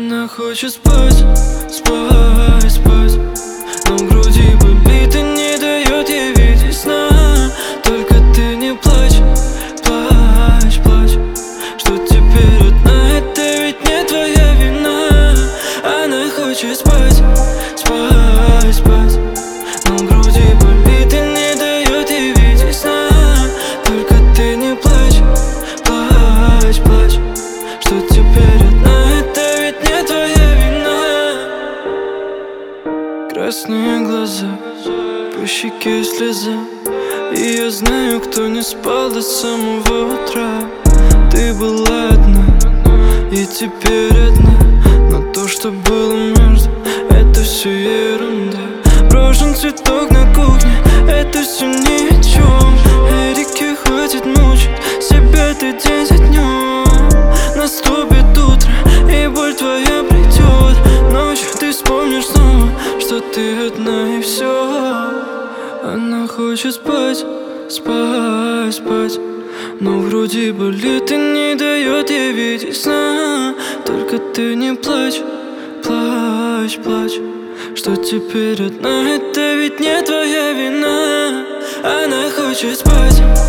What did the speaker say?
Она хочет спать, спать, спать, но в груди болит и не дает ей видеть сна. Только ты не плачь, плачь, плачь, что теперь одна, это ведь не твоя вина. Она хочет спать, спать, спать, но в груди болит и не дает ей видеть сна. Только ты не плачь, плачь, плачь, что теперь одна, это ведь не твоя вина. Красные глаза, по щеке слеза, и я знаю, кто не спал до самого утра. Ты была одна, и теперь одна, но то, что было между, это все ерунда. Брошен цветок на кухне, это все ни о чем. Эрики, хватит мучить себя, ты день за днем. Наступит утро, и боль твоя придет. Ночью ты вспомнишь снова, что ты одна и все. Она хочет спать, спать, спать, но в груди болит и не дает ей видеть сна. Только ты не плачь, плачь, плачь, что теперь одна, это ведь не твоя вина. Она хочет спать.